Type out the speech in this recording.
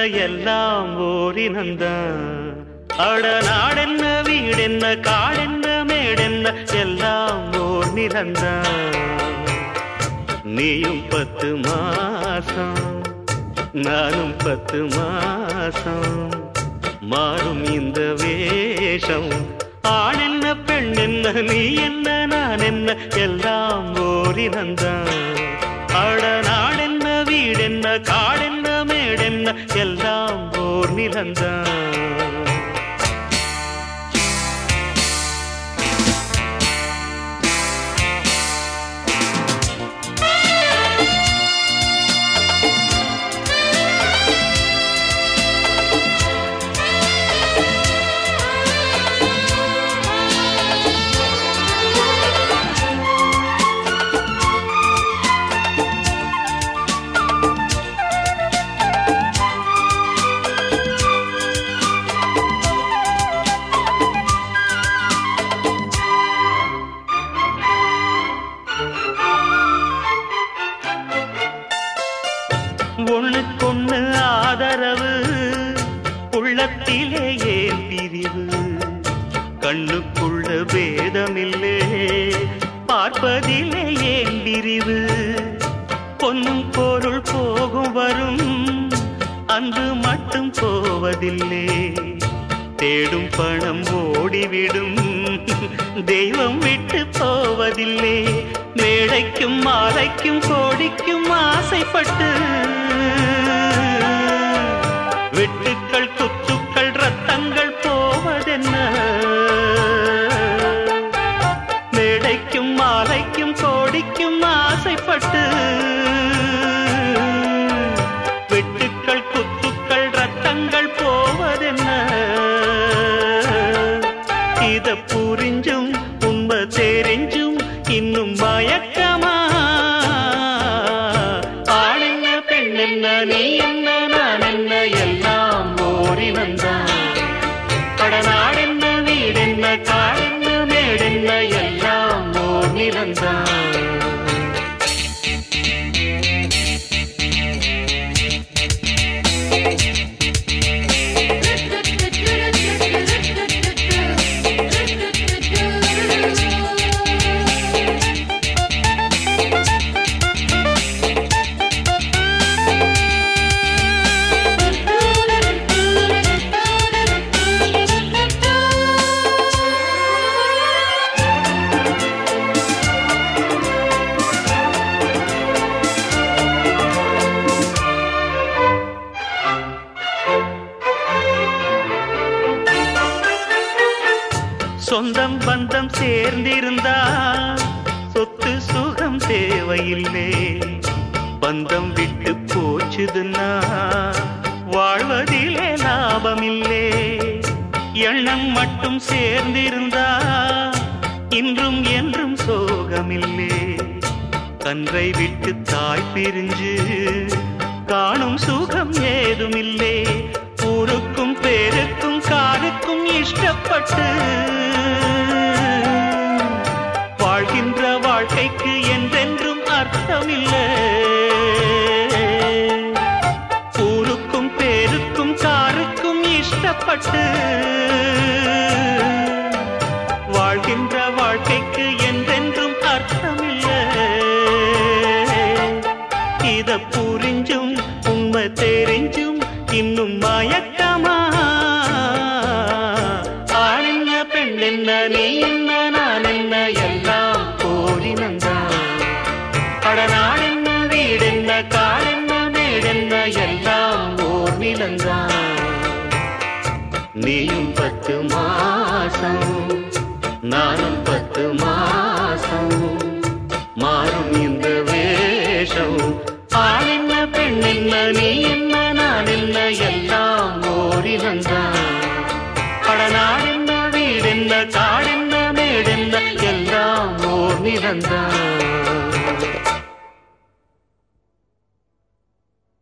எல்லாம் ஓரினந்தான். அட நாடென்ன வீடென்ன காடென்ன மேடென்ன எல்லாம் ஓர் நிலந்தான். நீயும் 10 மாசம் நானும் 10 மாசம் மாறும் இந்த வேஷம். ஆண் என்ன பெண் என்ன நீ என்ன நான் என்ன எல்லாம் ஓரினந்தான். அட நாடென்ன வீடென்ன காடென்ன மேடென்ன எல்லாம் ஓர் நிலந்தான். ஒண்ணுக்கொண்ணு ஆதரவு உள்ளத்திலே ஏன் பிரிவு. கண்ணுக்குள்ள பேதமில்லே பார்ப்பதிலே ஏன் பிரிவு. பொன்னும் பொருள் போகும் வரும் அன்பு மட்டும் போவதில்லை. தேடும் பணம் ஓடிவிடும் தெய்வம் விட்டு போவதில்லை. மேடைக்கும் மாலைக்கும் கோடிக்கும் ஆசைப்பட்டு வெட்டுக்கள் குத்துக்கள் ரத்தங்கள் போவதென்ன. மேடைக்கும் மாலைக்கும் கோடிக்கும் ஆசைப்பட்டு வெட்டுக்கள் குத்துக்கள் ரத்தங்கள் போவதென்ன. இத புரிஞ்சும் உண்மை தெரிஞ்சும் இன்னும் மயக்கமா. ஆணென்ன பெண் என்ன நீ என்ன நான் என்ன எல்லாம் ஓரினந்தான். படநாடென்ன வீடென்ன காடென்ன மேடென்ன எல்லாம் ஓர் நிலந்தான். சொந்தம் பந்தம் சேர்ந்திருந்தா சொத்து சுகம் தேவையில்லை. பந்தம் விட்டு போச்சுதுன்னா வாழ்வதிலே லாபமில்லை. எண்ணம் மட்டும் சேர்ந்திருந்தா இன்றும் என்றும் சோகமில்லை. கன்றை விட்டு தாய் பிரிஞ்சு காணும் சுகம் ஏதுமில்லை. ஊருக்கும் பேருக்கும் காருக்கும் இஷ்டப்பட்டு வாழ்கின்ற வாழ்க்கைக்கு என்றென்றும் அர்த்தமில்லை. ஊருக்கும் பேருக்கும் காருக்கும் இஷ்டப்பட்டு வாழ்கின்ற வாழ்க்கைக்கு என்றென்றும் அர்த்தமில்லை. இத புரிஞ்சும் உண்மை தெரிஞ்சும் இன்னும் மயக்கமா. ஆணென்ன பெண் என்ன நீ என்ன நான் என்ன எல்லாம் ஓரினந்தான். படநாடென்ன வீடென்ன காடென்ன மேடென்ன எல்லாம் ஓர் நிலந்தான். நீயும் 10 மாசம் நானும் 10 மாசம் மாறும் இந்த வேஷம். ஆணென்ன பெண் என்ன நீ என்ன நான் என்ன எல்லாம் ஓரினந்தான். படநாடென்ன வீடென்ன காடென்ன மேடென்ன எல்லாம் ஓர் நிலந்தான்.